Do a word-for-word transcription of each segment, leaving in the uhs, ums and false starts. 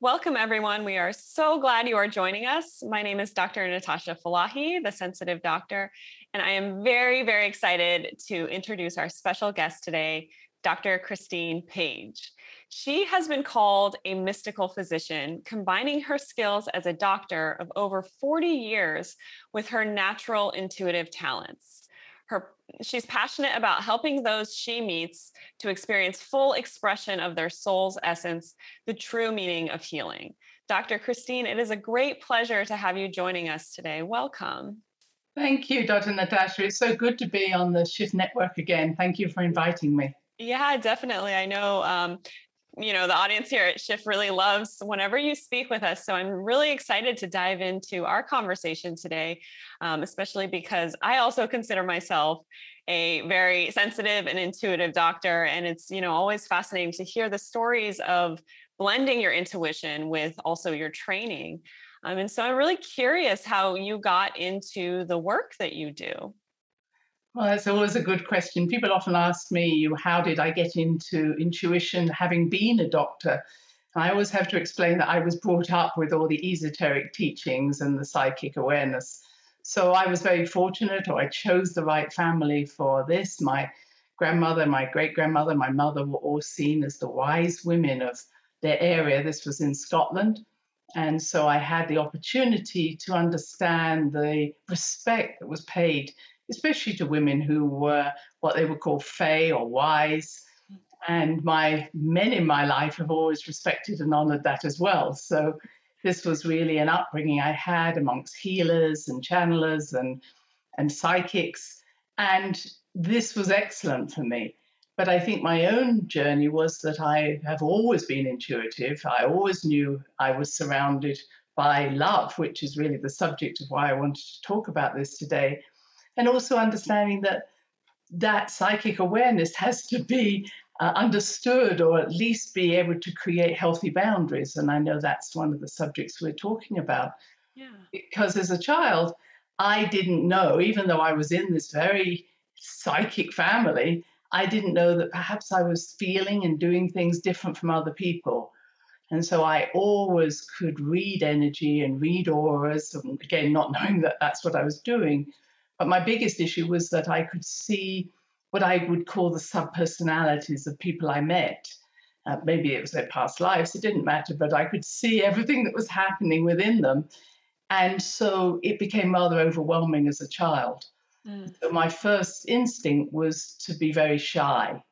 Welcome, everyone. We are so glad you are joining us. My name is Doctor Natasha Falahi, the Sensitive Doctor, and I am very, very excited to introduce our special guest today, Doctor Christine Page. She has been called a mystical physician, combining her skills as a doctor of over forty years with her natural intuitive talents. Her, she's passionate about helping those she meets to experience full expression of their soul's essence, the true meaning of healing. Doctor Christine, it is a great pleasure to have you joining us today. Welcome. Thank you, Doctor Natasha. It's so good to be on the Shift Network again. Thank you for inviting me. Yeah, definitely. I know, um, you know, the audience here at Shift really loves whenever you speak with us. So I'm really excited to dive into our conversation today, um, especially because I also consider myself a very sensitive and intuitive doctor. And it's, you know, always fascinating to hear the stories of blending your intuition with also your training. Um, and so I'm really curious how you got into the work that you do. Well, that's always a good question. People often ask me, how did I get into intuition having been a doctor? And I always have to explain that I was brought up with all the esoteric teachings and the psychic awareness. So I was very fortunate, or I chose the right family for this. My grandmother, my great grandmother, my mother were all seen as the wise women of their area. This was in Scotland. And so I had the opportunity to understand the respect that was paid, especially to women who were what they would call fey or wise. And my men in my life have always respected and honored that as well. So this was really an upbringing I had amongst healers and channelers and, and psychics. And this was excellent for me. But I think my own journey was that I have always been intuitive. I always knew I was surrounded by love, which is really the subject of why I wanted to talk about this today. And also understanding that that psychic awareness has to be uh, understood, or at least be able to create healthy boundaries. And I know that's one of the subjects we're talking about. Yeah. Because as a child, I didn't know, even though I was in this very psychic family, I didn't know that perhaps I was feeling and doing things different from other people. And so I always could read energy and read auras, and again, not knowing that that's what I was doing. But my biggest issue was that I could see what I would call the subpersonalities of people I met. Uh, maybe it was their past lives, it didn't matter, but I could see everything that was happening within them. And so it became rather overwhelming as a child. Mm. So my first instinct was to be very shy.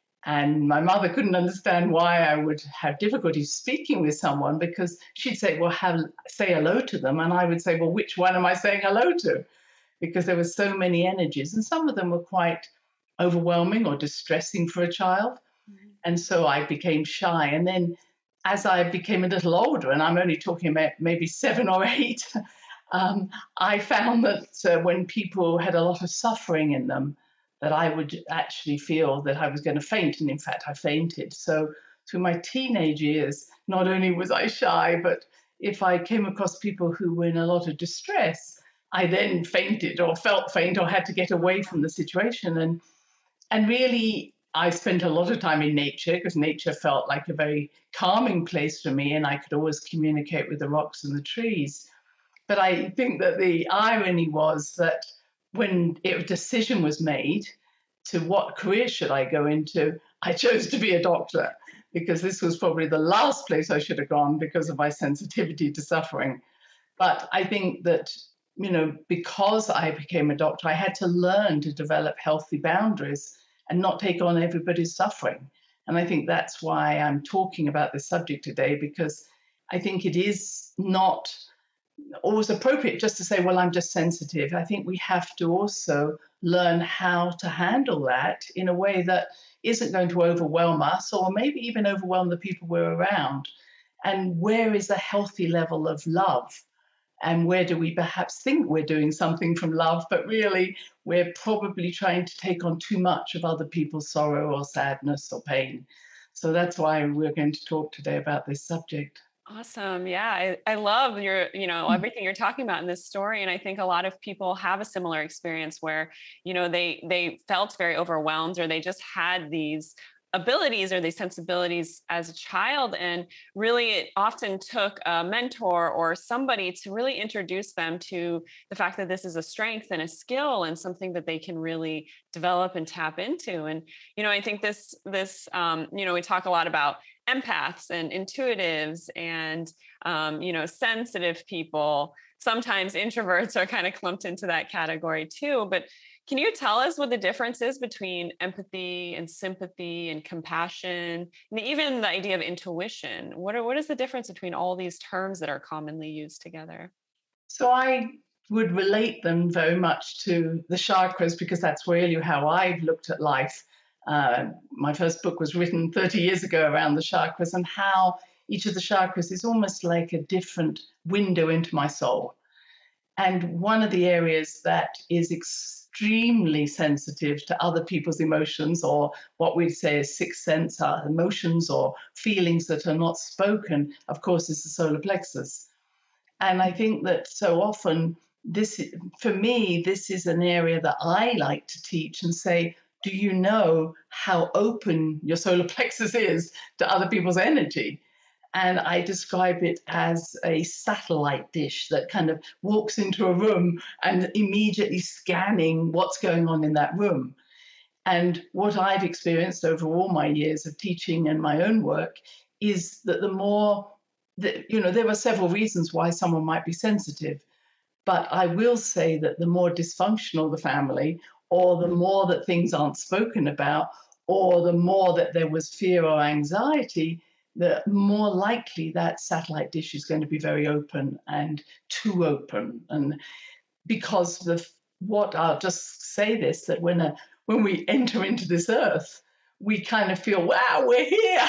And my mother couldn't understand why I would have difficulty speaking with someone, because she'd say, well, have, say hello to them. And I would say, well, which one am I saying hello to? Because there were so many energies, and some of them were quite overwhelming or distressing for a child. Mm-hmm. And so I became shy. And then as I became a little older, and I'm only talking about maybe seven or eight, um, I found that uh, when people had a lot of suffering in them, that I would actually feel that I was going to faint. And in fact, I fainted. So through my teenage years, not only was I shy, but if I came across people who were in a lot of distress, I then fainted or felt faint or had to get away from the situation. And, and really, I spent a lot of time in nature, because nature felt like a very calming place for me, and I could always communicate with the rocks and the trees. But I think that the irony was that when a decision was made to what career should I go into, I chose to be a doctor, because this was probably the last place I should have gone because of my sensitivity to suffering. But I think that, you know, because I became a doctor, I had to learn to develop healthy boundaries and not take on everybody's suffering. And I think that's why I'm talking about this subject today, because I think it is not always appropriate just to say, well, I'm just sensitive. I think we have to also learn how to handle that in a way that isn't going to overwhelm us, or maybe even overwhelm the people we're around. And where is a healthy level of love? And where do we perhaps think we're doing something from love, but really we're probably trying to take on too much of other people's sorrow or sadness or pain. So that's why we're going to talk today about this subject. Awesome. Yeah. I, I love your, you know, everything you're talking about in this story. And I think a lot of people have a similar experience where, you know, they, they felt very overwhelmed, or they just had these abilities or these sensibilities as a child. And really, it often took a mentor or somebody to really introduce them to the fact that this is a strength and a skill and something that they can really develop and tap into. And, you know, I think this, this, um, you know, we talk a lot about empaths and intuitives and, um, you know, sensitive people. Sometimes introverts are kind of clumped into that category too. But can you tell us what the difference is between empathy and sympathy and compassion, and even the idea of intuition? What are what is the difference between all these terms that are commonly used together? So I would relate them very much to the chakras because that's really how I've looked at life. Uh, my first book was written thirty years ago around the chakras and how each of the chakras is almost like a different window into my soul. And one of the areas that is extremely sensitive to other people's emotions, or what we'd say is sixth sense, our emotions or feelings that are not spoken, of course, is the solar plexus. And I think that so often, this, for me, this is an area that I like to teach and say, do you know how open your solar plexus is to other people's energy? And I describe it as a satellite dish that kind of walks into a room and immediately scanning what's going on in that room. And what I've experienced over all my years of teaching and my own work is that the more that, you know, there are several reasons why someone might be sensitive, but I will say that the more dysfunctional the family, or the more that things aren't spoken about, or the more that there was fear or anxiety, the more likely that satellite dish is going to be very open and too open. And because the what I'll just say this, that when a when we enter into this earth, we kind of feel, wow, we're here.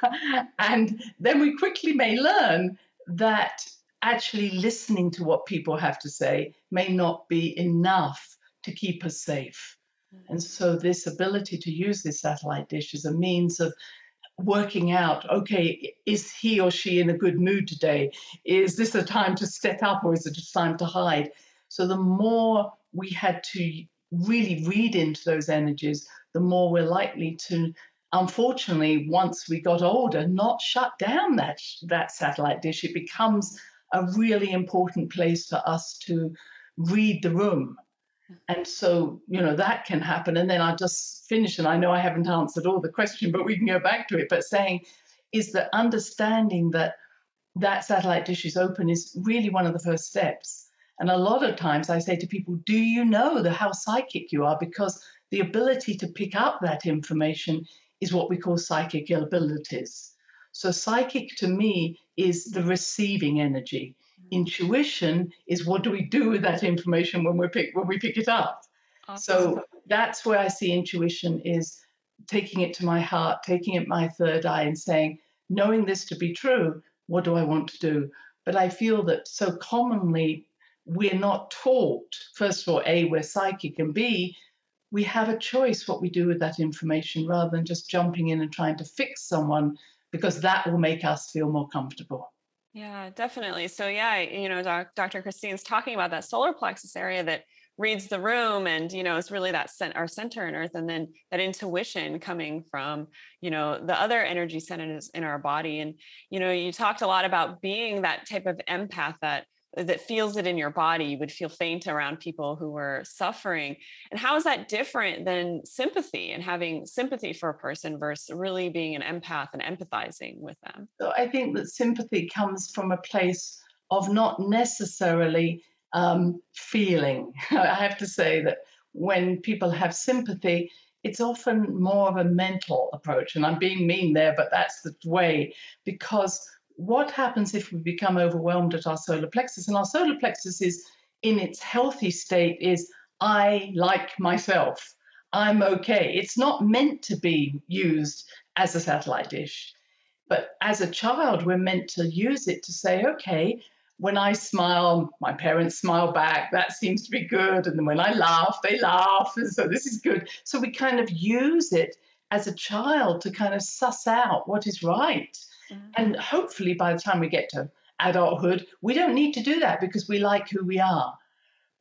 And then we quickly may learn that actually listening to what people have to say may not be enough to keep us safe. And so this ability to use this satellite dish as a means of working out, okay, is he or she in a good mood today? Is this a time to step up or is it a time to hide? So the more we had to really read into those energies, the more we're likely to, unfortunately, once we got older, not shut down that, that satellite dish. It becomes a really important place for us to read the room. And so, you know, that can happen. And then I'll just finish, and I know I haven't answered all the question, but we can go back to it. But saying is that understanding that that satellite dish is open is really one of the first steps. And a lot of times I say to people, do you know the, how psychic you are? Because the ability to pick up that information is what we call psychic abilities. So psychic to me is the receiving energy. Intuition is what do we do with that information when we pick when we pick it up. Awesome. So that's where I see intuition is taking it to my heart, taking it my third eye and saying, knowing this to be true, what do I want to do? But I feel that so commonly we're not taught, first of all, A, we're psychic, and B, we have a choice what we do with that information rather than just jumping in and trying to fix someone, because that will make us feel more comfortable. Yeah, definitely. So yeah, you know, doc, Doctor Christine's talking about that solar plexus area that reads the room, and you know, it's really that cent- our center in Earth, and then that intuition coming from, you know, the other energy centers in our body. And you know, you talked a lot about being that type of empath that that feels it in your body. You would feel faint around people who were suffering. And how is that different than sympathy and having sympathy for a person versus really being an empath and empathizing with them? So I think that sympathy comes from a place of not necessarily um, feeling. I have to say that when people have sympathy, it's often more of a mental approach. And I'm being mean there, but that's the way, because what happens if we become overwhelmed at our solar plexus? And our solar plexus is in its healthy state is, I like myself. I'm okay. It's not meant to be used as a satellite dish. But as a child, we're meant to use it to say, okay, when I smile, my parents smile back. That seems to be good. And then when I laugh, they laugh. And so this is good. So we kind of use it as a child to kind of suss out what is right. Mm-hmm. And hopefully by the time we get to adulthood, we don't need to do that because we like who we are.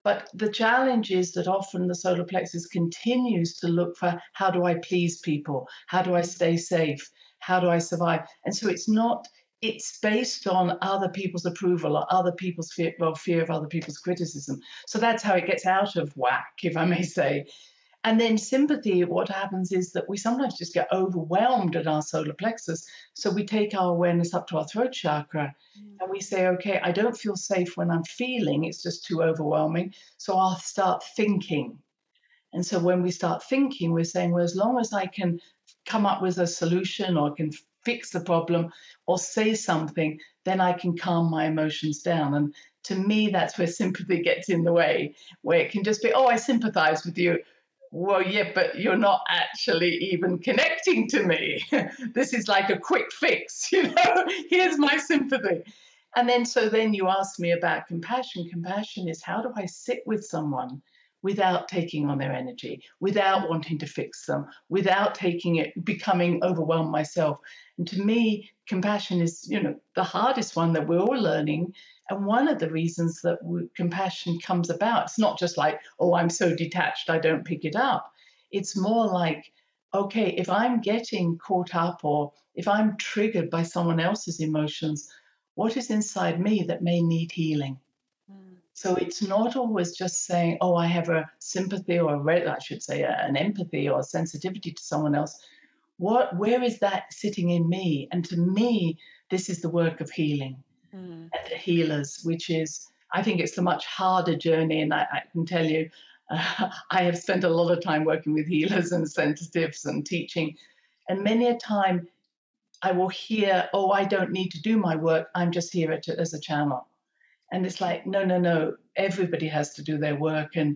But the challenge is that often the solar plexus continues to look for, how do I please people? How do I stay safe? How do I survive? And so it's not, it's based on other people's approval or other people's fear, well, fear of other people's criticism. So that's how it gets out of whack, if I may say. And then sympathy, what happens is that we sometimes just get overwhelmed at our solar plexus. So we take our awareness up to our throat chakra Mm. and we say, okay, I don't feel safe when I'm feeling, it's just too overwhelming. So I'll start thinking. And so when we start thinking, we're saying, well, as long as I can come up with a solution or can fix the problem or say something, then I can calm my emotions down. And to me, that's where sympathy gets in the way, where it can just be, oh, I sympathize with you. Well, yeah, but you're not actually even connecting to me. This is like a quick fix, you know, here's my sympathy. And then, so then you asked me about compassion. Compassion is, how do I sit with someone without taking on their energy, without wanting to fix them, without taking it, becoming overwhelmed myself? And to me, compassion is, you know, the hardest one that we're all learning. And one of the reasons that we, compassion comes about, it's not just like, oh, I'm so detached, I don't pick it up. It's more like, okay, if I'm getting caught up or if I'm triggered by someone else's emotions, what is inside me that may need healing? Mm. So it's not always just saying, oh, I have a sympathy or a red, I should say, an empathy or a sensitivity to someone else. What, where is that sitting in me? And to me, this is the work of healing Mm. and the healers, which is, I think it's a much harder journey. And I, I can tell you, uh, I have spent a lot of time working with healers and sensitives and teaching. And many a time I will hear, oh, I don't need to do my work. I'm just here at, as a channel. And it's like, no, no, no, everybody has to do their work. And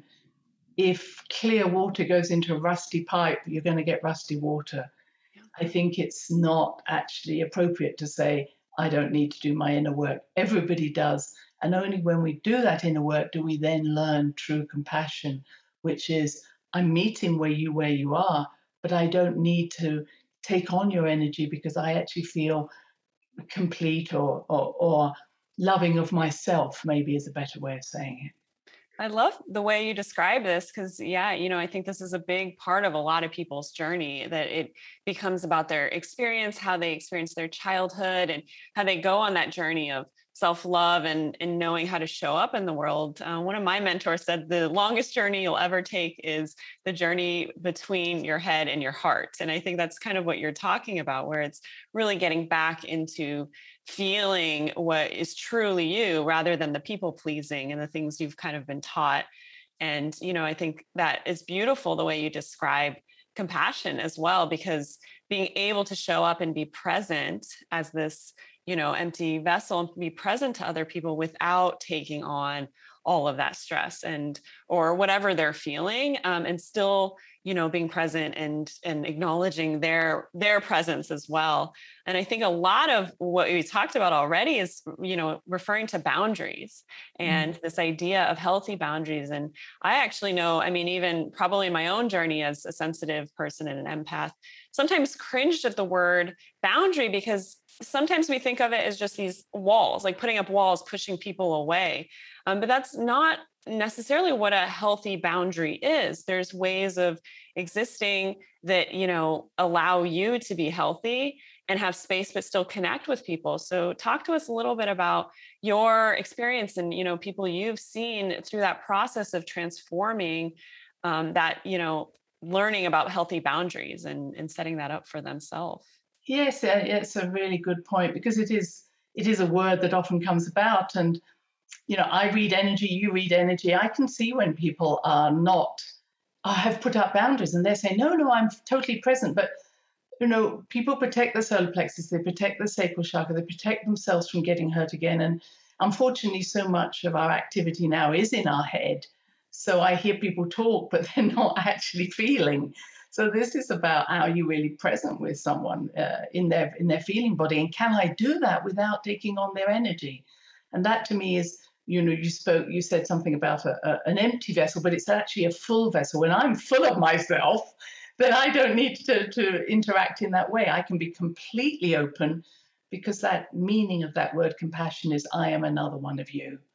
if clear water goes into a rusty pipe, you're going to get rusty water. Yeah. I think it's not actually appropriate to say, I don't need to do my inner work. Everybody does. And only when we do that inner work do we then learn true compassion, which is, I'm meeting where you where you are, but I don't need to take on your energy because I actually feel complete or, or, or loving of myself, maybe is a better way of saying it. I love the way you describe this because, yeah, you know, I think this is a big part of a lot of people's journey, that it becomes about their experience, how they experience their childhood, and how they go on that journey of self-love and, and knowing how to show up in the world. Uh, one of my mentors said the longest journey you'll ever take is the journey between your head and your heart. And I think that's kind of what you're talking about, where it's really getting back into feeling what is truly you rather than the people pleasing and the things you've kind of been taught. And, you know, I think that is beautiful the way you describe compassion as well, because being able to show up and be present as this, you know, empty vessel and be present to other people without taking on all of that stress and or whatever they're feeling, um, and still, you know, being present and and acknowledging their their presence as well. And I think a lot of what we talked about already is, you know, referring to boundaries and Mm. this idea of healthy boundaries. And I actually know, I mean, even probably in my own journey as a sensitive person and an empath, sometimes cringed at the word boundary because sometimes we think of it as just these walls, like putting up walls, pushing people away. Um, but that's not necessarily what a healthy boundary is. There's ways of existing that, you know, allow you to be healthy and have space, but still connect with people. So talk to us a little bit about your experience and, you know, people you've seen through that process of transforming um, that, you know, learning about healthy boundaries and, and setting that up for themselves. Yes, uh, it's a really good point because it is it is a word that often comes about, and you know, I read energy, you read energy. I can see when people are not, I have put up boundaries, and they're saying, no, no, I'm totally present. But you know, people protect the solar plexus, they protect the sacral chakra, they protect themselves from getting hurt again. And unfortunately, so much of our activity now is in our head. So I hear people talk, but they're not actually feeling. So this is about how you really present with someone uh, in their in their feeling body, and can I do that without taking on their energy? And that to me is, you know, you spoke, you said something about a, a, an empty vessel, but it's actually a full vessel. When I'm full of myself, then I don't need to, to interact in that way. I can be completely open because that meaning of that word compassion is I am another one of you.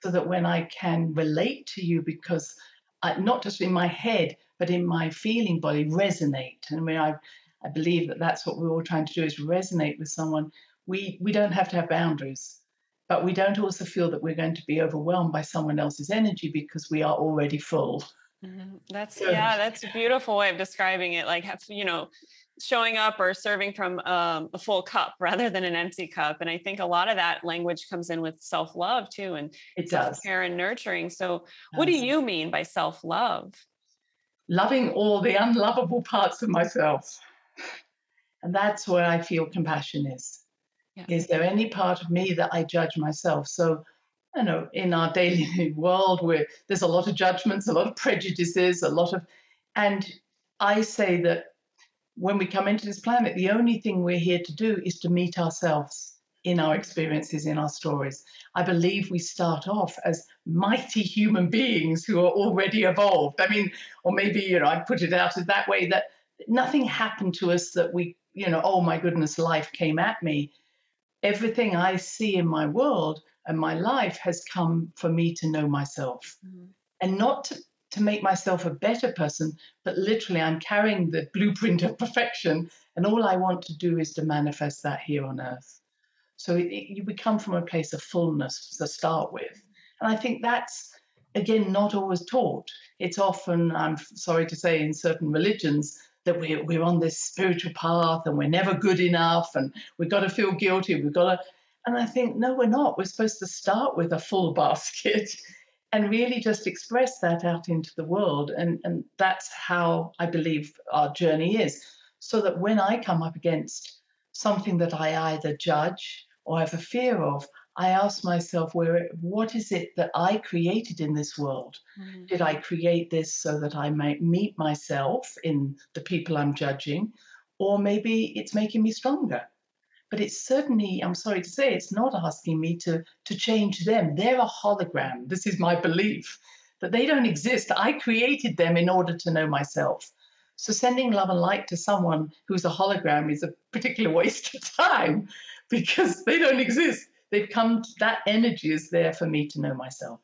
so that when I can relate to you, because I, not just in my head, but in my feeling body, resonate. And I mean, I, I believe that that's what we're all trying to do is resonate with someone. We, we don't have to have boundaries, but we don't also feel that we're going to be overwhelmed by someone else's energy because we are already full. Mhm. That's, So, yeah, that's a beautiful way of describing it. Like, have, you know, showing up or serving from um, a full cup rather than an empty cup. And I think a lot of that language comes in with self-love too, and it does. self-care and nurturing. So what do does. you mean by self-love? Loving all the unlovable parts of myself. And that's where I feel compassion is. Yeah. Is there any part of me that I judge myself? So, you know, in our daily world where there's a lot of judgments, a lot of prejudices, a lot of, and I say that when we come into this planet, the only thing we're here to do is to meet ourselves in our experiences, in our stories. I believe we start off as mighty human beings who are already evolved. I mean, or maybe, you know, I put it out as that way that nothing happened to us that we, you know, oh my goodness, life came at me. Everything I see in my world and my life has come for me to know myself Mhm. and not to, to make myself a better person, but literally I'm carrying the blueprint of perfection. And all I want to do is to manifest that here on earth. So it, it, you become from a place of fullness to start with. And I think that's, again, not always taught. It's often, I'm sorry to say, in certain religions, that we're, we're on this spiritual path and we're never good enough and we've got to feel guilty. We've got to, and I think, no, we're not. We're supposed to start with a full basket and really just express that out into the world. And, and that's how I believe our journey is. So that when I come up against something that I either judge or have a fear of, I ask myself, where, what is it that I created in this world? Mhm. Did I create this so that I might meet myself in the people I'm judging? Or maybe it's making me stronger. But it's certainly, I'm sorry to say, it's not asking me to, to change them. They're a hologram. This is my belief that they don't exist. I created them in order to know myself. So sending love and light to someone who's a hologram is a particular waste of time because they don't exist. They've come, to, that energy is there for me to know myself.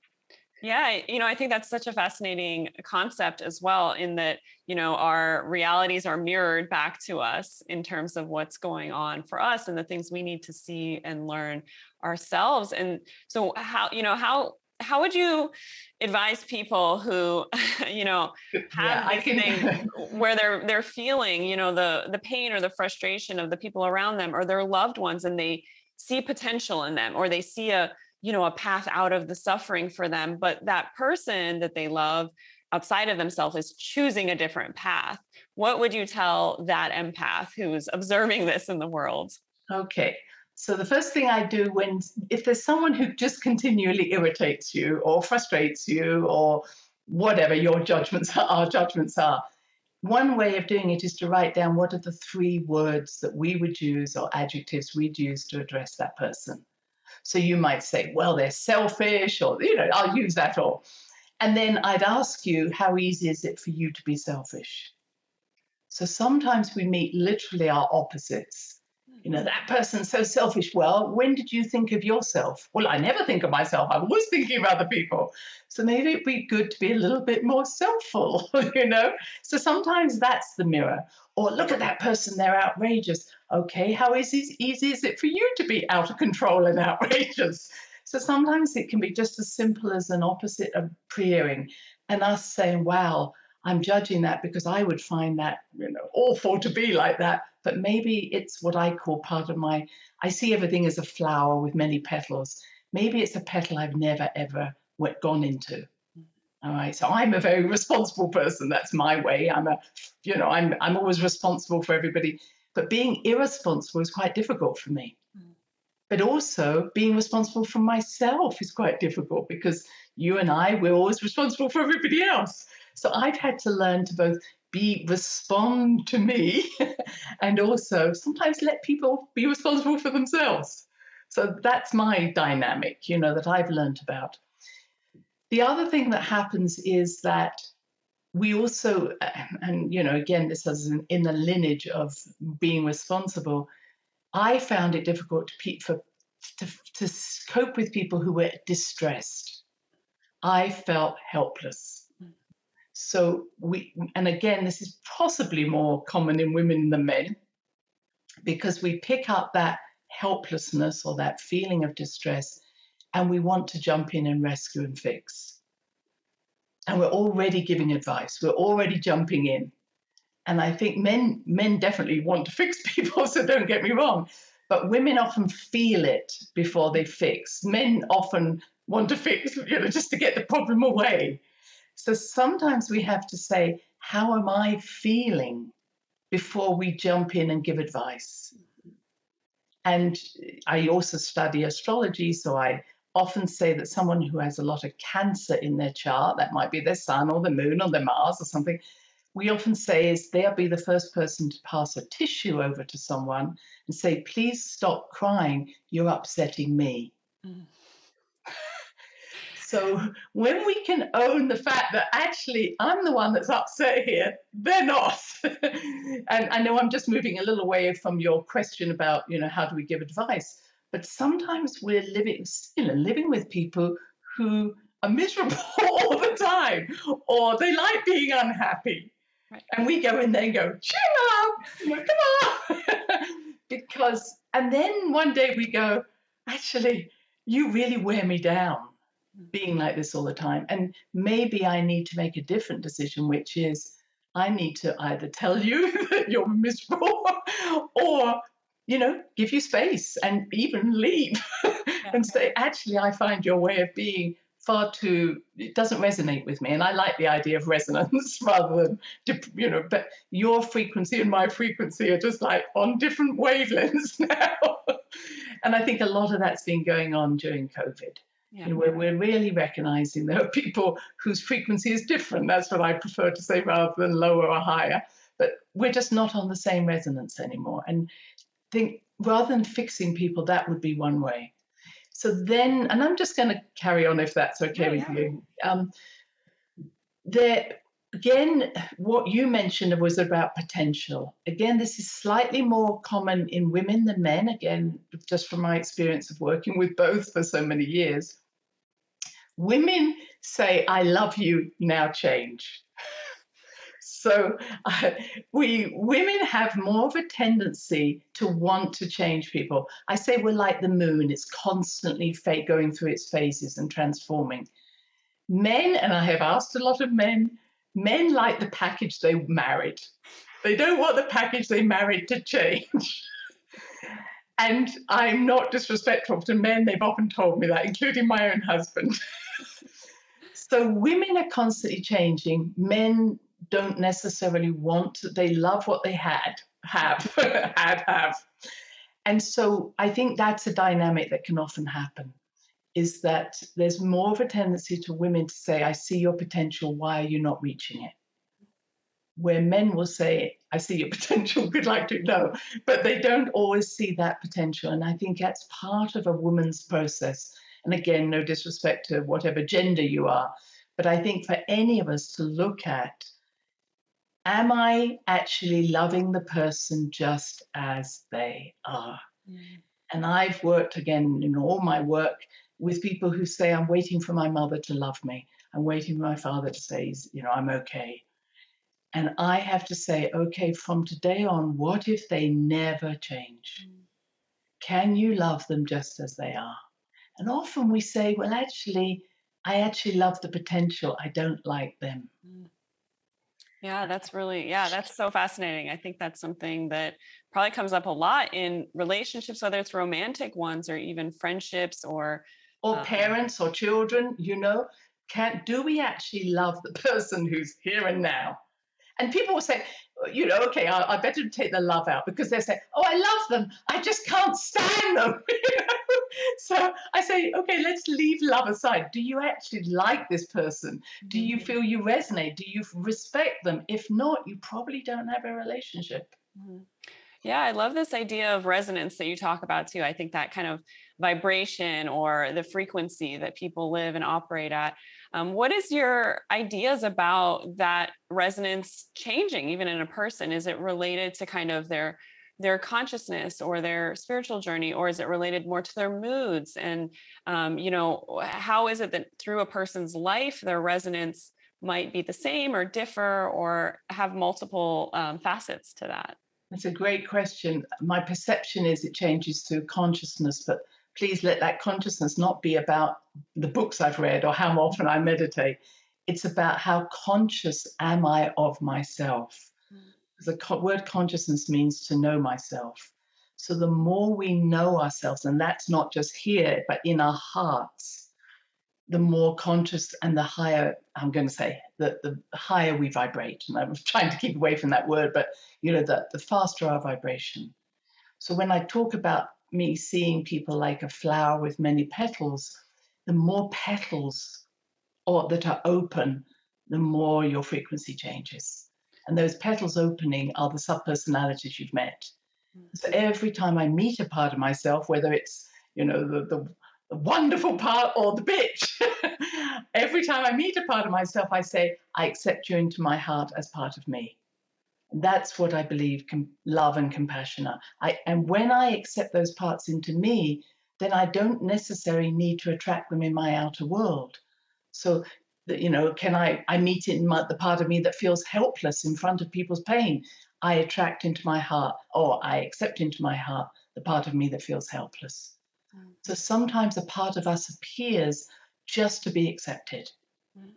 Yeah, you know, I think that's such a fascinating concept as well, in that, you know, our realities are mirrored back to us in terms of what's going on for us and the things we need to see and learn ourselves. And so how, you know, how how would you advise people who, you know, Yeah, have I this thing can. where they're they're feeling, you know, the the pain or the frustration of the people around them or their loved ones, and they see potential in them, or they see a, you know, a path out of the suffering for them, but that person that they love outside of themselves is choosing a different path? What would you tell that empath who's observing this in the world? Okay. So the first thing I do when, if there's someone who just continually irritates you or frustrates you or whatever your judgments are, our judgments are, one way of doing it is to write down what are the three words that we would use or adjectives we'd use to address that person. So you might say, well, they're selfish, or, you know, I'll use that or. And then I'd ask you, how easy is it for you to be selfish? So sometimes we meet literally our opposites. You know, that person's so selfish. Well, when did you think of yourself? Well, I never think of myself. I'm always thinking of other people. So maybe it'd be good to be a little bit more selfful, you know? So sometimes that's the mirror. Or look at that person, they're outrageous. Okay, how easy, easy is it for you to be out of control and outrageous? So sometimes it can be just as simple as an opposite appearing and us saying, wow, I'm judging that because I would find that, you know, awful to be like that. But maybe it's what I call part of my, I see everything as a flower with many petals. Maybe it's a petal I've never, ever went, gone into. All right. So I'm a very responsible person. That's my way. I'm a, you know, I'm, I'm always responsible for everybody. But being irresponsible is quite difficult for me. But also being responsible for myself is quite difficult because you and I, we're always responsible for everybody else. So I've had to learn to both be respond to me and also sometimes let people be responsible for themselves. So that's my dynamic, you know, that I've learned about. The other thing that happens is that we also, and you know, again, this is in the lineage of being responsible. I found it difficult to pe- for to, to cope with people who were distressed. I felt helpless. So we, and again, this is possibly more common in women than men, because we pick up that helplessness or that feeling of distress and we want to jump in and rescue and fix. And we're already giving advice. We're already jumping in. And I think men, men definitely want to fix people, so don't get me wrong. But women often feel it before they fix. Men often want to fix, you know, just to get the problem away. So sometimes we have to say, how am I feeling before we jump in and give advice? And I also study astrology, so I often say that someone who has a lot of Cancer in their chart, that might be their sun or the moon or their Mars or something, we often say is they'll be the first person to pass a tissue over to someone and say, please stop crying, you're upsetting me. Mm. So when we can own the fact that actually I'm the one that's upset here, they're not. And I know I'm just moving a little away from your question about, you know, how do we give advice? But sometimes we're living, you know, living with people who are miserable all the time, or they like being unhappy. Right. And we go in there and go, cheer up, you know, come on. Because, and then one day we go, actually, you really wear me down being like this all the time. And maybe I need to make a different decision, which is I need to either tell you that you're miserable or, you know, give you space and even leave and say, actually, I find your way of being far too, it doesn't resonate with me. And I like the idea of resonance rather than, you know, but your frequency and my frequency are just like on different wavelengths now. And I think a lot of that's been going on during COVID. Yeah. You know, we're, we're really recognizing there are people whose frequency is different. That's what I prefer to say rather than lower or higher. But we're just not on the same resonance anymore. And think rather than fixing people, that would be one way. So then, and I'm just going to carry on if that's okay yeah, with yeah. you. Um, there, again, what you mentioned was about potential. Again, this is slightly more common in women than men, again, just from my experience of working with both for so many years. Women say, I love you, now change. So uh, we women have more of a tendency to want to change people. I say we're like the moon. It's constantly fa- going through its phases and transforming. Men, and I have asked a lot of men, men like the package they married. They don't want the package they married to change. And I'm not disrespectful to men. They've often told me that, including my own husband. So women are constantly changing. Men don't necessarily want to, they love what they had, have, had, have. And so I think that's a dynamic that can often happen, is that there's more of a tendency to women to say, I see your potential, why are you not reaching it? Where men will say, I see your potential, good luck to you, no. But they don't always see that potential. And I think that's part of a woman's process. And again, no disrespect to whatever gender you are, but I think for any of us to look at, am I actually loving the person just as they are? Mm. And I've worked, again, in all my work with people who say, I'm waiting for my mother to love me. I'm waiting for my father to say, you know, I'm okay. And I have to say, okay, from today on, what if they never change? Mm. Can you love them just as they are? And often we say, well, actually, I actually love the potential. I don't like them. Yeah, that's really, yeah, that's so fascinating. I think that's something that probably comes up a lot in relationships, whether it's romantic ones or even friendships or... Or um, parents or children, you know, can, do we actually love the person who's here and now? And people will say, you know, okay, I, I better take the love out, because they say, oh, I love them. I just can't stand them. You know? So I say, okay, let's leave love aside. Do you actually like this person? Do you feel you resonate? Do you respect them? If not, you probably don't have a relationship. Mm-hmm. Yeah, I love this idea of resonance that you talk about too. I think that kind of vibration or the frequency that people live and operate at. Um, what is your ideas about that resonance changing even in a person? Is it related to kind of their their consciousness or their spiritual journey, or is it related more to their moods? And, um, you know, how is it that through a person's life, their resonance might be the same or differ or have multiple um, facets to that? That's a great question. My perception is it changes to consciousness, but please let that consciousness not be about the books I've read or how often I meditate. It's about how conscious am I of myself. The co- word consciousness means to know myself. So the more we know ourselves, and that's not just here, but in our hearts, the more conscious and the higher, I'm going to say, the, the higher we vibrate. And I'm trying to keep away from that word, but you know, the, the faster our vibration. So when I talk about me seeing people like a flower with many petals, the more petals or that are open, the more your frequency changes. And those petals opening are the subpersonalities you've met. So every time I meet a part of myself, whether it's, you know, the, the, the wonderful part or the bitch, every time I meet a part of myself, I say, I accept you into my heart as part of me. That's what I believe com- love and compassion are. I, and when I accept those parts into me, then I don't necessarily need to attract them in my outer world. So, that, you know, can I, I meet in my, the part of me that feels helpless in front of people's pain. I attract into my heart, or I accept into my heart the part of me that feels helpless. Mm-hmm. So sometimes a part of us appears just to be accepted. Mm-hmm.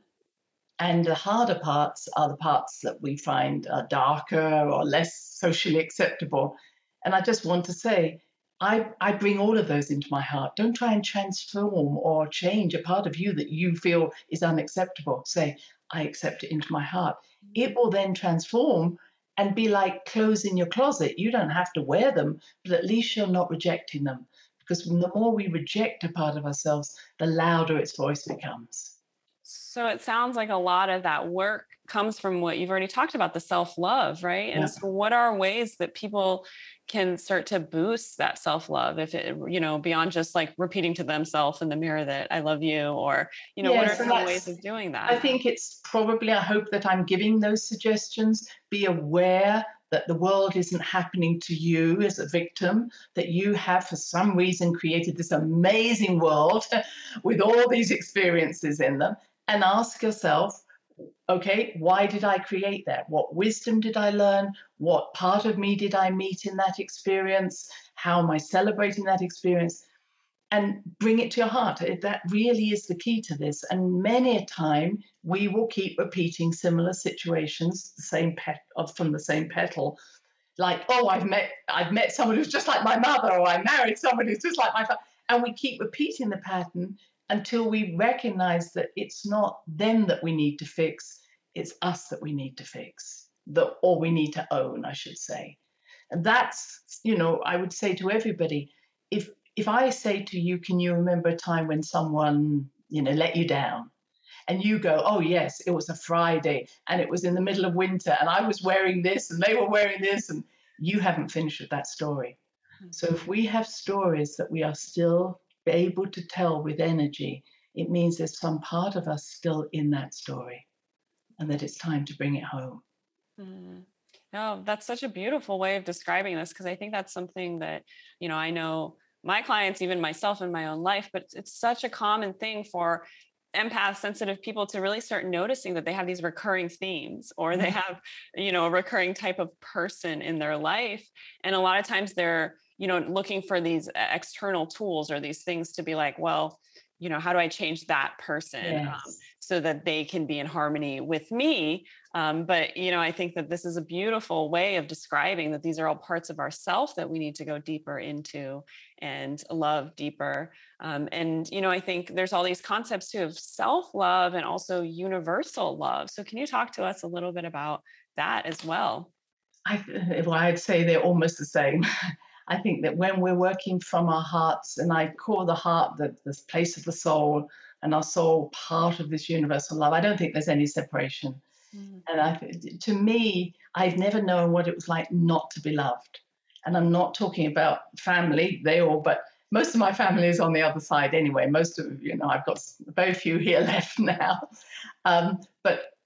And the harder parts are the parts that we find are darker or less socially acceptable. And I just want to say, I, I bring all of those into my heart. Don't try and transform or change a part of you that you feel is unacceptable. Say, I accept it into my heart. It will then transform and be like clothes in your closet. You don't have to wear them, but at least you're not rejecting them. Because the more we reject a part of ourselves, the louder its voice becomes. So it sounds like a lot of that work comes from what you've already talked about, the self-love, right? Yeah. And so what are ways that people can start to boost that self-love, if it, you know, beyond just like repeating to themselves in the mirror that I love you, or, you know, Yes, what are some ways of doing that? I think it's probably, I hope that I'm giving those suggestions. Be aware that the world isn't happening to you as a victim, that you have for some reason created this amazing world with all these experiences in them, and ask yourself, okay, why did I create that? What wisdom did I learn? What part of me did I meet in that experience? How am I celebrating that experience? And bring it to your heart. That really is the key to this. And many a time we will keep repeating similar situations, the same pet from the same petal. Like, oh, I've met I've met someone who's just like my mother, or I married someone who's just like my father. And we keep repeating the pattern until we recognize that it's not them that we need to fix, it's us that we need to fix, the, or we need to own, I should say. And that's, you know, I would say to everybody, if if I say to you, can you remember a time when someone, you know, let you down? And you go, oh, yes, it was a Friday and it was in the middle of winter and I was wearing this and they were wearing this, and you haven't finished with that story. Mm-hmm. So if we have stories that we are still able to tell with energy, it means there's some part of us still in that story and that it's time to bring it home. Mm-hmm. No, that's such a beautiful way of describing this, because I think that's something that, you know, I know my clients, even myself in my own life, but it's such a common thing for empath sensitive people to really start noticing that they have these recurring themes, or they have, you know, a recurring type of person in their life. And a lot of times they're, you know, looking for these external tools or these things to be like, well, you know, how do I change that person? Yes. um, so that they can be in harmony with me? Um, but, you know, I think that this is a beautiful way of describing that these are all parts of ourself that we need to go deeper into and love deeper. Um, and, you know, I think there's all these concepts too of self-love and also universal love. So can you talk to us a little bit about that as well? I, well, I'd say they're almost the same. I think that when we're working from our hearts, and I call the heart the, the place of the soul, and our soul part of this universal love, I don't think there's any separation. Mm. And I, to me, I've never known what it was like not to be loved. And I'm not talking about family, they all, but most of my family is on the other side anyway. Most of, you know, I've got very few here left now. Um, but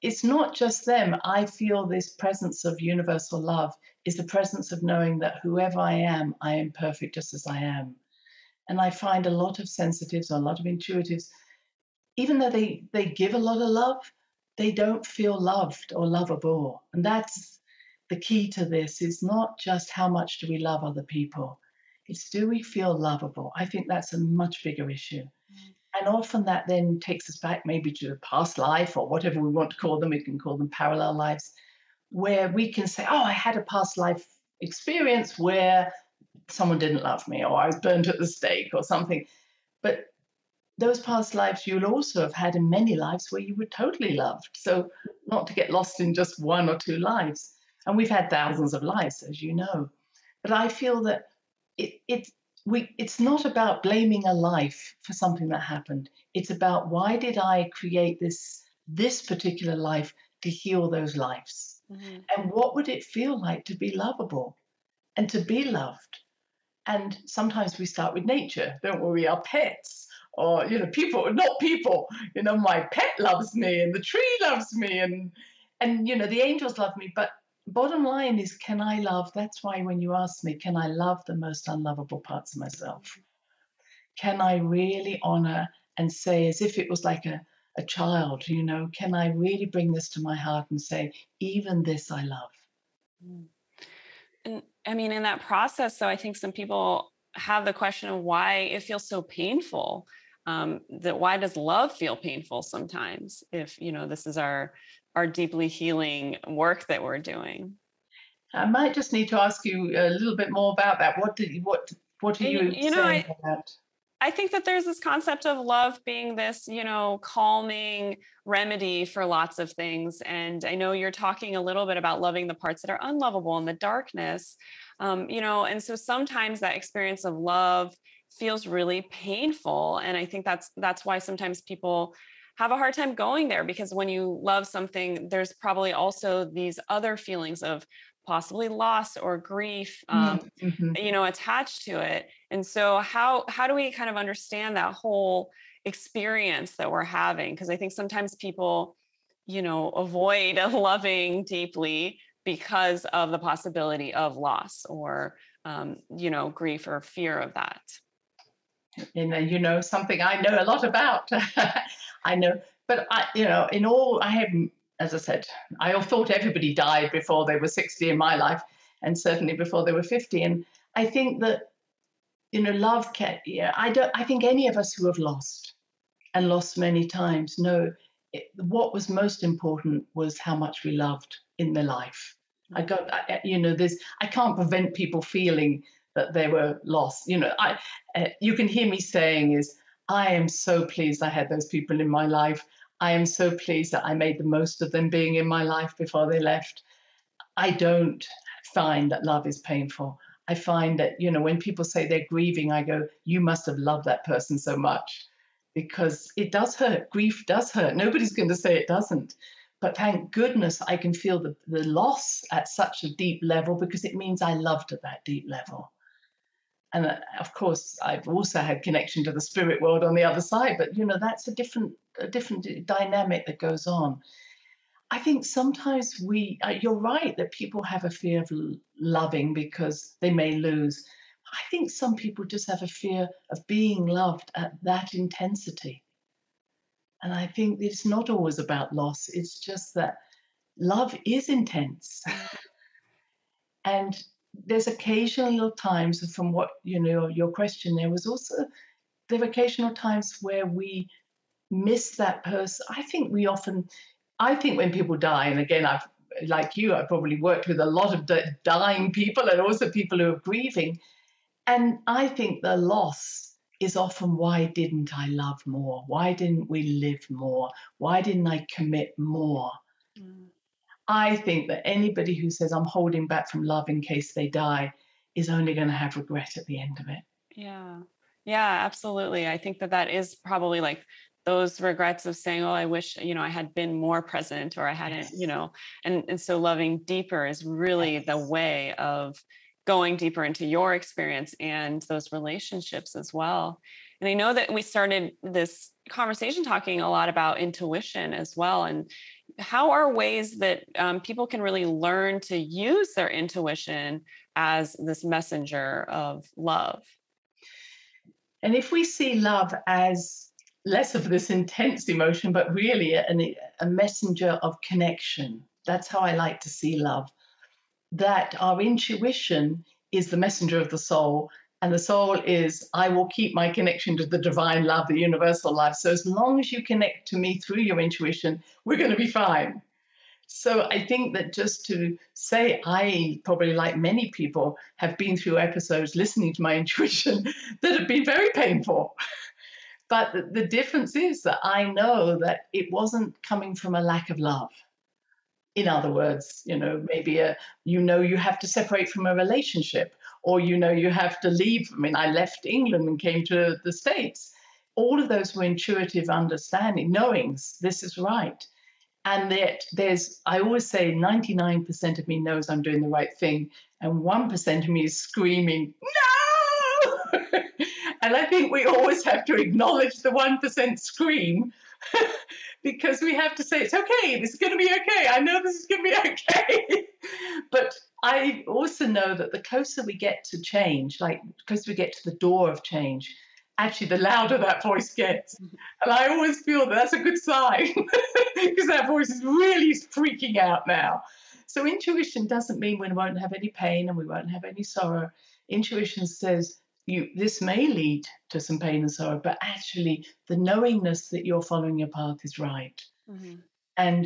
it's not just them. I feel this presence of universal love is the presence of knowing that whoever I am, I am perfect just as I am. And I find a lot of sensitives or a lot of intuitives, even though they, they give a lot of love, they don't feel loved or lovable. And that's the key to this, is not just how much do we love other people, it's do we feel lovable? I think that's a much bigger issue. And often that then takes us back maybe to a past life or whatever we want to call them. We can call them parallel lives, where we can say, oh, I had a past life experience where someone didn't love me, or I was burnt at the stake or something. But those past lives you'll also have had in many lives where you were totally loved. So not to get lost in just one or two lives. And we've had thousands of lives, as you know. But I feel that it, it we it's not about blaming a life for something that happened. It's about, why did I create this this particular life to heal those lives? Mm-hmm. And what would it feel like to be lovable and to be loved? And sometimes we start with nature, don't we? Our pets, or, you know, people, not people. You know, my pet loves me, and the tree loves me, and and you know, the angels love me. But bottom line is, can I love? That's why when you ask me, can I love the most unlovable parts of myself? Can I really honor and say, as if it was like a, a child, you know, can I really bring this to my heart and say, even this I love? And I mean, in that process, though, I think some people have the question of why it feels so painful. Um, that why does love feel painful sometimes, if, you know, this is our our deeply healing work that we're doing? I might just need to ask you a little bit more about that. What did you, what what are you, you know, saying I, about? I think that there's this concept of love being this, you know, calming remedy for lots of things. And I know you're talking a little bit about loving the parts that are unlovable in the darkness, um, you know, and so sometimes that experience of love feels really painful. And I think that's that's why sometimes people have a hard time going there, because when you love something, there's probably also these other feelings of possibly loss or grief, um, Mm-hmm. you know, attached to it. And so how how do we kind of understand that whole experience that we're having? Because I think sometimes people, you know, avoid loving deeply because of the possibility of loss or, um, you know, grief or fear of that. And uh, you know, something I know a lot about. I know, but I, you know, in all, I have, as I said, I thought everybody died before they were sixty in my life, and certainly before they were fifty. And I think that, you know, love can. Yeah, I don't. I think any of us who have lost and lost many times know it, what was most important was how much we loved in their life. I got, I, you know, this. I can't prevent people feeling that they were lost. You know, I. Uh, you can hear me saying is, I am so pleased I had those people in my life. I am so pleased that I made the most of them being in my life before they left. I don't find that love is painful. I find that, you know, when people say they're grieving, I go, you must have loved that person so much, because it does hurt. Grief does hurt. Nobody's going to say it doesn't. But thank goodness I can feel the, the loss at such a deep level, because it means I loved at that deep level. And uh, of course, I've also had connection to the spirit world on the other side. But, you know, that's a different, a different dynamic that goes on. I think sometimes we, uh, you're right, that people have a fear of l- loving because they may lose. I think some people just have a fear of being loved at that intensity. And I think it's not always about loss. It's just that love is intense. And there's occasional times, from what, you know, your question there was also, there are occasional times where we miss that person. I think we often, I think when people die, and again, I've, like you, I've probably worked with a lot of di- dying people and also people who are grieving. And I think the loss is often, why didn't I love more? Why didn't we live more? Why didn't I commit more? Mm. I think that anybody who says, I'm holding back from love in case they die, is only going to have regret at the end of it. Yeah. Yeah, absolutely. I think that that is probably like those regrets of saying, oh, I wish, you know, I had been more present, or I hadn't, Yes. you know, and, and so loving deeper is really Yes. the way of going deeper into your experience and those relationships as well. And I know that we started this conversation talking a lot about intuition as well. And, how are ways that um, people can really learn to use their intuition as this messenger of love? And if we see love as less of this intense emotion, but really a, a messenger of connection, that's how I like to see love. That our intuition is the messenger of the soul, and the soul is, I will keep my connection to the divine love, the universal love. So as long as you connect to me through your intuition, we're going to be fine. So I think that just to say, I probably, like many people, have been through episodes listening to my intuition that have been very painful. But the, the difference is that I know that it wasn't coming from a lack of love. In other words, you know, maybe a, you know, you have to separate from a relationship, or you know, you have to leave. I mean, I left England and came to the States. All of those were intuitive understanding, knowings this is right. And that there's, I always say, ninety-nine percent of me knows I'm doing the right thing, and one percent of me is screaming, no! And I think we always have to acknowledge the one percent scream because we have to say, it's okay, this is going to be okay. I know this is going to be okay. But I also know that the closer we get to change, like because we get to the door of change, actually the louder that voice gets. And I always feel that that's a good sign because that voice is really freaking out now. So intuition doesn't mean we won't have any pain and we won't have any sorrow. Intuition says, you, this may lead to some pain and sorrow, but actually the knowingness that you're following your path is right. Mm-hmm. And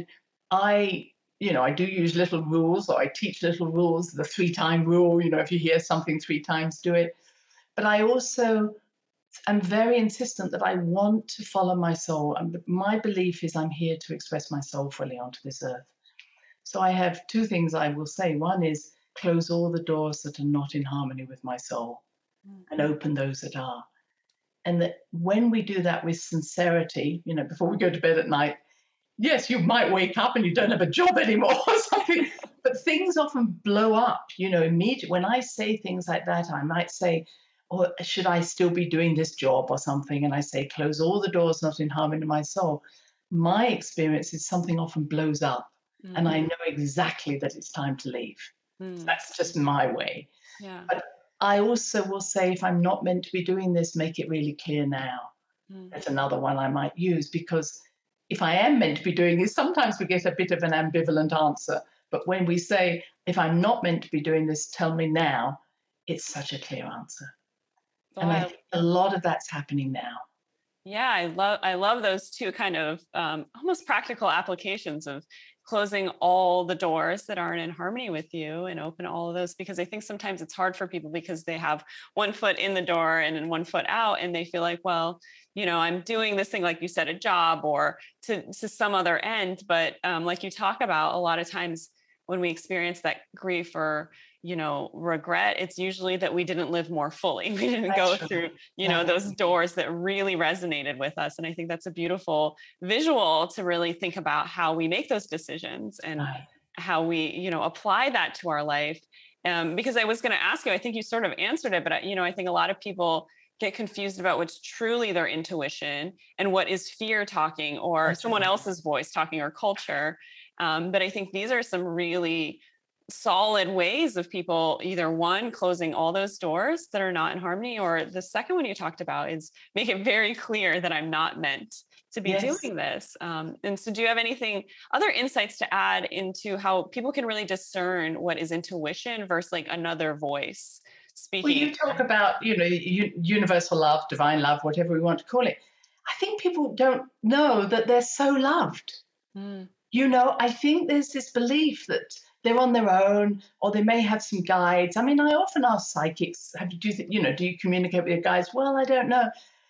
I, you know, I do use little rules, or I teach little rules, the three-time rule, you know, if you hear something three times, do it. But I also am very insistent that I want to follow my soul. And my belief is I'm here to express my soul fully onto this earth. So I have two things I will say. One is close all the doors that are not in harmony with my soul, mm-hmm. and open those that are. And that when we do that with sincerity, you know, before we go to bed at night, yes, you might wake up and you don't have a job anymore or something, but things often blow up, you know, immediately. When I say things like that, I might say, or should I still be doing this job or something? And I say, close all the doors not in harmony to my soul. My experience is something often blows up, mm-hmm. and I know exactly that it's time to leave. Mm. So that's just my way. Yeah. But I also will say, if I'm not meant to be doing this, make it really clear now. Mm. That's another one I might use, because if I am meant to be doing this, sometimes we get a bit of an ambivalent answer. But when we say, if I'm not meant to be doing this, tell me now, it's such a clear answer. Oh, and I think a lot of that's happening now. Yeah, I love I love those two kind of um, almost practical applications of closing all the doors that aren't in harmony with you and open all of those, because I think sometimes it's hard for people because they have one foot in the door and then one foot out, and they feel like, well, you know, I'm doing this thing, like you said, a job or to, to some other end. But um, like you talk about, a lot of times when we experience that grief or, you know, regret, it's usually that we didn't live more fully. We didn't that's go true. through, you know, those doors that really resonated with us. And I think that's a beautiful visual to really think about how we make those decisions and right. how we, you know, apply that to our life. Um, because I was going to ask you, I think you sort of answered it, but, you know, I think a lot of people get confused about what's truly their intuition and what is fear talking or that's someone right. else's voice talking or culture. Um, but I think these are some really solid ways of people, either one, closing all those doors that are not in harmony, or the second one you talked about is make it very clear that I'm not meant to be yes. doing this. Um, and so do you have anything, other insights to add into how people can really discern what is intuition versus like another voice speaking? Well, you talk about, you know, universal love, divine love, whatever we want to call it. I think people don't know that they're so loved. Mm. You know, I think there's this belief that they're on their own, or they may have some guides. I mean, I often ask psychics, have you, do you, you know, do you communicate with your guides? Well, I don't know.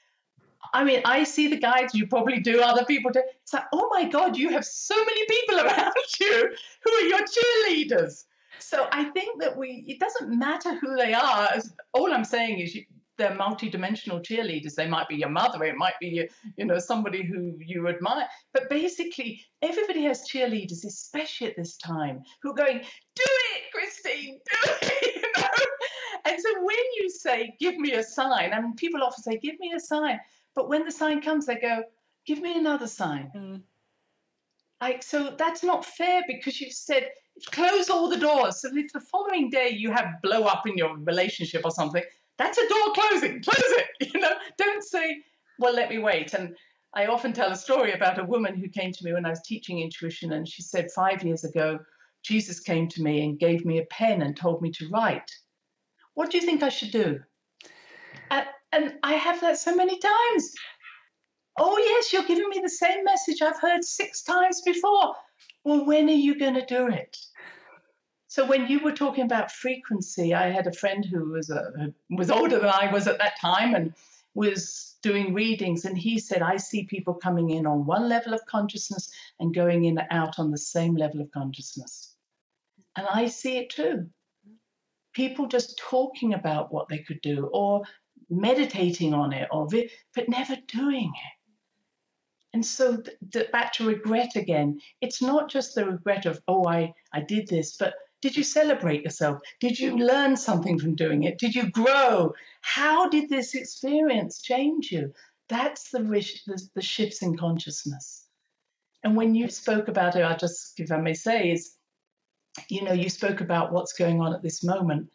I mean, I see the guides, you probably do, other people do. It's like, oh my God, you have so many people around you who are your cheerleaders. So I think that we, it doesn't matter who they are. All I'm saying is you, they're multidimensional cheerleaders. They might be your mother, it might be, you know, somebody who you admire. But basically, everybody has cheerleaders, especially at this time, who are going, do it, Christine, do it, you know. And so when you say, give me a sign, I mean, people often say, give me a sign. But when the sign comes, they go, give me another sign. Mm. Like, so that's not fair because you said close all the doors. So if the following day you have blow up in your relationship or something, that's a door closing. Close it. You know, don't say, well, let me wait. And I often tell a story about a woman who came to me when I was teaching intuition, and she said five years ago, Jesus came to me and gave me a pen and told me to write. What do you think I should do? Uh, and I have that so many times. Oh, yes, you're giving me the same message I've heard six times before. Well, when are you going to do it? So when you were talking about frequency, I had a friend who was a, was older than I was at that time and was doing readings, and he said, I see people coming in on one level of consciousness and going in and out on the same level of consciousness. And I see it too. People just talking about what they could do or meditating on it, or vi- but never doing it. And so th- th- back to regret again. It's not just the regret of, oh, I, I did this, but did you celebrate yourself? Did you learn something from doing it? Did you grow? How did this experience change you? That's the, rish- the, the shifts in consciousness. And when you spoke about it, I just, if I may say, is, you know, you spoke about what's going on at this moment.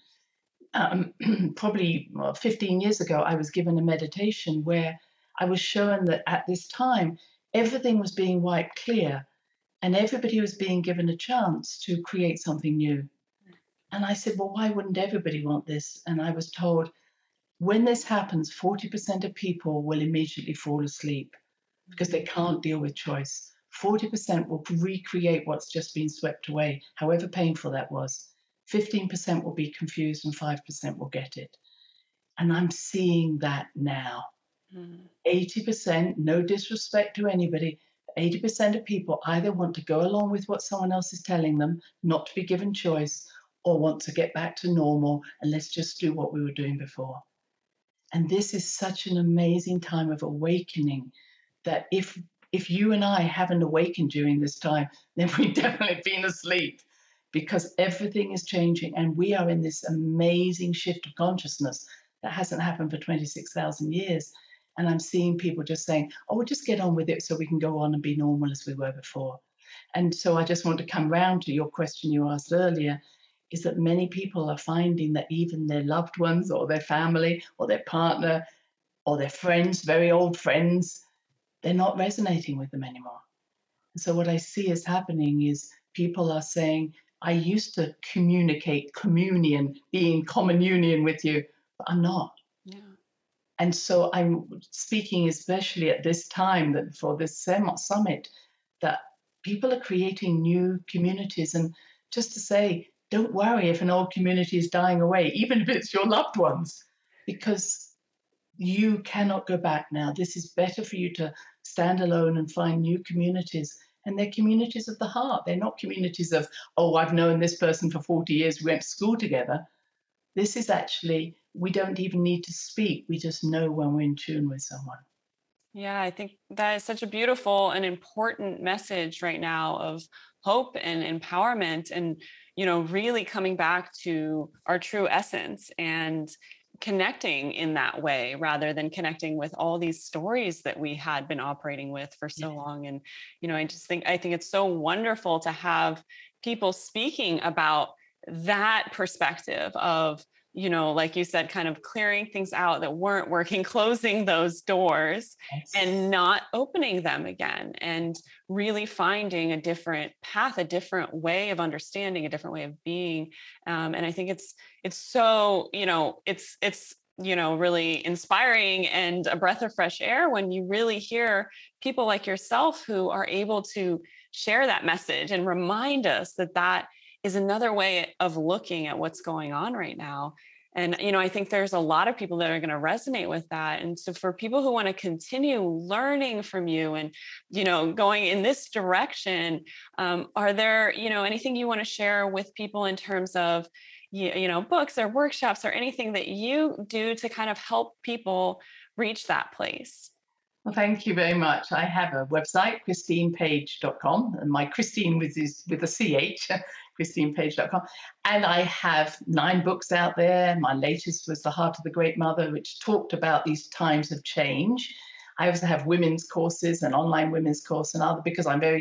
Um, probably well, fifteen years ago, I was given a meditation where I was shown that at this time, everything was being wiped clear and everybody was being given a chance to create something new. And I said, well, why wouldn't everybody want this? And I was told, when this happens, forty percent of people will immediately fall asleep because they can't deal with choice. forty percent will recreate what's just been swept away, however painful that was. fifteen percent will be confused and five percent will get it. And I'm seeing that now. Mm. eighty percent, no disrespect to anybody, eighty percent of people either want to go along with what someone else is telling them, not to be given choice, or want to get back to normal and let's just do what we were doing before. And this is such an amazing time of awakening that if if you and I haven't awakened during this time, then we've definitely been asleep, because everything is changing and we are in this amazing shift of consciousness that hasn't happened for twenty-six thousand years. And I'm seeing people just saying, oh, we'll just get on with it so we can go on and be normal as we were before. And so I just want to come round to your question you asked earlier, is that many people are finding that even their loved ones or their family or their partner or their friends, very old friends, they're not resonating with them anymore. And so what I see is happening is people are saying, I used to communicate, communion, be in common union with you, but I'm not. Yeah. And so I'm speaking especially at this time that for this summit, that people are creating new communities. And just to say, don't worry if an old community is dying away, even if it's your loved ones, because you cannot go back now. This is better for you to stand alone and find new communities. And they're communities of the heart. They're not communities of, oh, I've known this person for forty years, we went to school together. This is actually, we don't even need to speak. We just know when we're in tune with someone. Yeah, I think that is such a beautiful and important message right now of hope and empowerment, and, you know, really coming back to our true essence and connecting in that way rather than connecting with all these stories that we had been operating with for so yeah. long. And, you know, I just think, I think it's so wonderful to have people speaking about that perspective of, you know, like you said, kind of clearing things out that weren't working, closing those doors yes. and not opening them again, and really finding a different path, a different way of understanding, a different way of being. Um, and I think it's, it's so, you know, it's, it's, you know, really inspiring and a breath of fresh air when you really hear people like yourself who are able to share that message and remind us that that is another way of looking at what's going on right now. And, you know, I think there's a lot of people that are going to resonate with that. And so for people who want to continue learning from you and, you know, going in this direction, um, are there, you know, anything you want to share with people in terms of, you, you know, books or workshops or anything that you do to kind of help people reach that place? Well, thank you very much. I have a website, christine page dot com, and my Christine with, is, with a C H, christine page dot com. And I have nine books out there. My latest was The Heart of the Great Mother, which talked about these times of change. I also have women's courses, an online women's course and other, because I'm very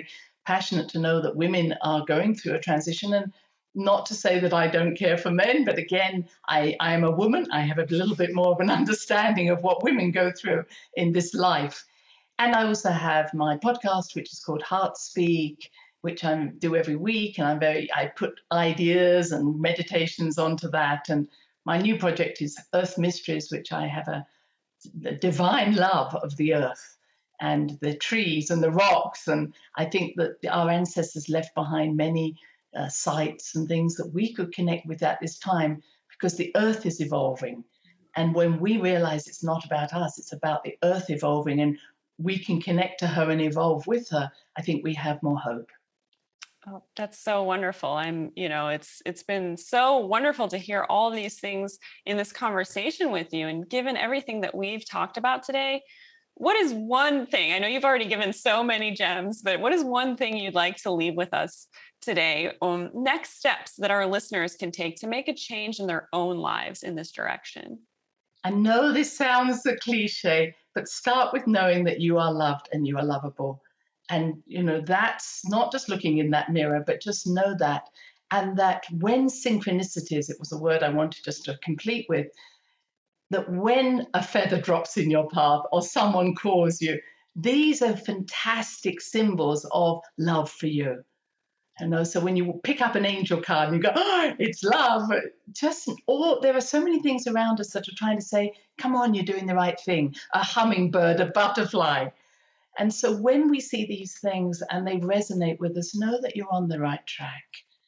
passionate to know that women are going through a transition. And not to say that I don't care for men, but again, I, I am a woman. I have a little bit more of an understanding of what women go through in this life. And I also have my podcast, which is called Heart Speak, which I do every week. And I'm very, I put ideas and meditations onto that. And my new project is Earth Mysteries, which I have a, a divine love of the earth and the trees and the rocks. And I think that our ancestors left behind many uh, sites and things that we could connect with at this time, because the earth is evolving. And when we realize it's not about us, it's about the earth evolving, and we can connect to her and evolve with her, I think we have more hope. Oh, that's so wonderful. I'm, you know, it's it's been so wonderful to hear all these things in this conversation with you. And given everything that we've talked about today, what is one thing? I know you've already given so many gems, but what is one thing you'd like to leave with us today on next steps that our listeners can take to make a change in their own lives in this direction? I know this sounds a cliche, but start with knowing that you are loved and you are lovable. And, you know, that's not just looking in that mirror, but just know that. And that when synchronicities, it was a word I wanted just to complete with, that when a feather drops in your path or someone calls you, these are fantastic symbols of love for you. You know, so when you pick up an angel card and you go, oh, it's love, just all, there are so many things around us that are trying to say, come on, you're doing the right thing. A hummingbird, a butterfly. And so when we see these things and they resonate with us, know that you're on the right track.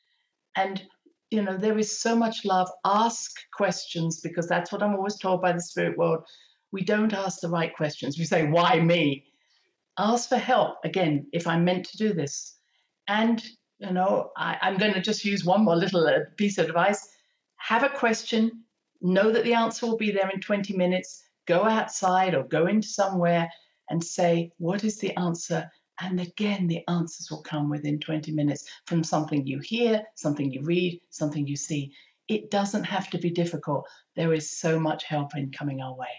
And, you know, there is so much love. Ask questions, because that's what I'm always told by the spirit world. We don't ask the right questions. We say, why me? Ask for help. Again, if I'm meant to do this. And, you know, I, I'm going to just use one more little uh, piece of advice. Have a question. Know that the answer will be there in twenty minutes. Go outside or go into somewhere and say, what is the answer? And again, the answers will come within twenty minutes from something you hear, something you read, something you see. It doesn't have to be difficult. There is so much help in coming our way.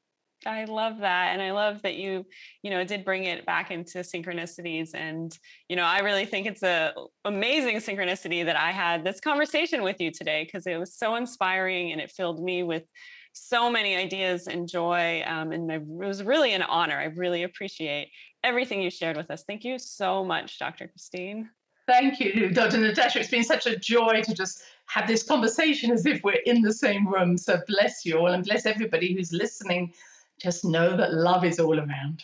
I love that. And I love that you, you know, did bring it back into synchronicities. And, you know, I really think it's a amazing synchronicity that I had this conversation with you today, because it was so inspiring and it filled me with so many ideas and joy. Um, and it was really an honor. I really appreciate everything you shared with us. Thank you so much, Doctor Christine. Thank you, Doctor Natasha. It's been such a joy to just have this conversation as if we're in the same room. So bless you all and bless everybody who's listening. Just know that love is all around.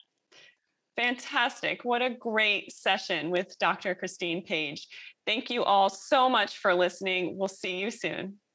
Fantastic. What a great session with Doctor Christine Page. Thank you all so much for listening. We'll see you soon.